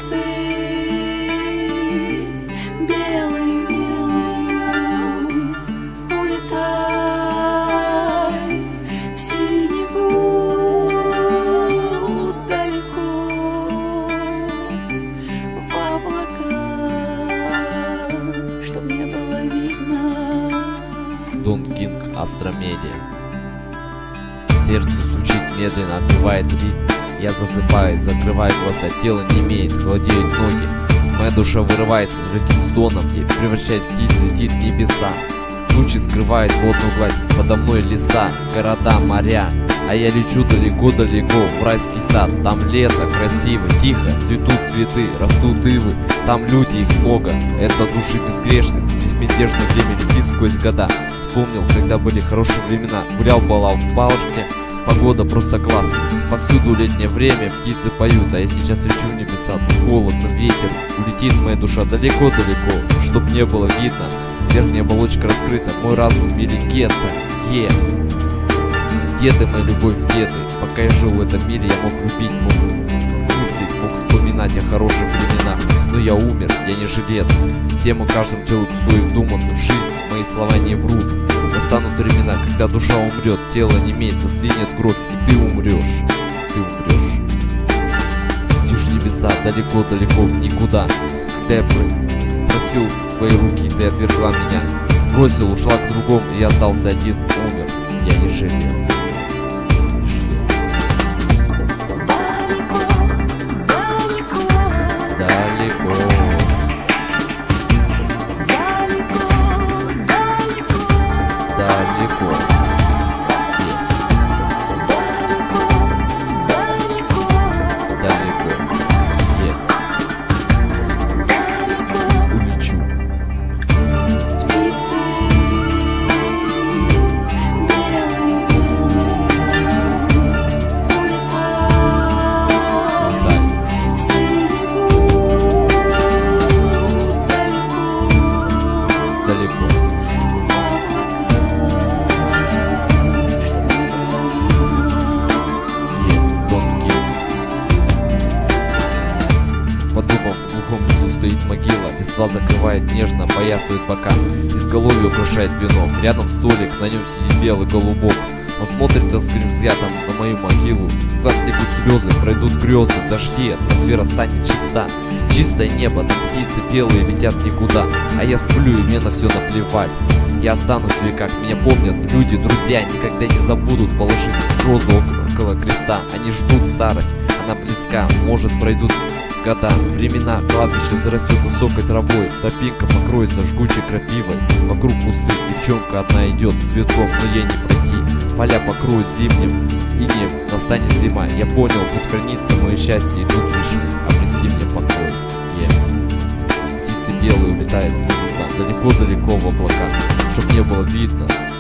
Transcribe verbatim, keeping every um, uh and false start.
птицы белые, улетай в синеву далеко, в облака, чтоб не было видно. Дон Кинг, Астромедиа. Сердце стучит медленно, отбивает ритм. Я засыпаю, закрываю глаза, тело не имеет, холодеют ноги. Моя душа вырывается с жутким стоном и, превращаясь в птицу, летит в небеса. Тучи скрывают водную гладь, подо мной леса, города, моря. А я лечу далеко-далеко в райский сад. Там лето, красиво, тихо, цветут цветы, растут ивы. Там люди, их много, это души безгрешных. Безмятежное время летит сквозь года. Вспомнил, когда были хорошие времена. Гулял, балал в палочке, погода просто классная. Повсюду летнее время, птицы поют. А я сейчас лечу в небеса, тут холодно, ветер. Улетит моя душа далеко-далеко, чтоб не было видно. Верхняя оболочка раскрыта, мой разум в мире гетто. Е. Где ты, моя любовь, где ты? Пока я жил в этом мире, я мог любить, мог мыслить, мог вспоминать о хороших временах. Но я умер, я не желез. Всем и каждым человеку стоит вдуматься в жизнь. Мои слова не врут. Настанут времена, когда душа умрет, тело немеется, стынет кровь, и ты умрешь. Ты умрешь. Летишь в небеса, далеко-далеко, в никуда. Когда я просил твои руки, ты отвергла меня. Бросил, ушла к другому, и я остался один, умер. Я не желез. Далеко. Далеко. Далеко. Нет. Улечу. Птицы белые, улетай в синеву далеко, Далеко. Подумав, в глухом лесу стоит могила, листва закрывает нежно, поясывает бока, изголовье украшает венок, рядом столик, на нем сидит белый голубок. Он смотрит тоскливым взглядом на мою могилу, с глаз текут слезы, пройдут грезы, дожди, атмосфера станет чиста. Чистое небо, там птицы белые летят никуда, а я сплю, и мне на все наплевать. Я останусь в веках, меня помнят люди, друзья, никогда не забудут положить розу около креста. Они ждут старость, она близка, может пройдут года, времена, кладбище зарастет высокой травой, тропинка покроется жгучей крапивой, вокруг кусты, девчонка одна идет с цветком, но ей не пройти. Поля покроют зимним инеем, настанет зима. Я понял, тут хранится мое счастье, и тут лишь обрести мне покой. Yeah. Птицы белые улетают в небеса, далеко-далеко в облака, чтоб не было видно.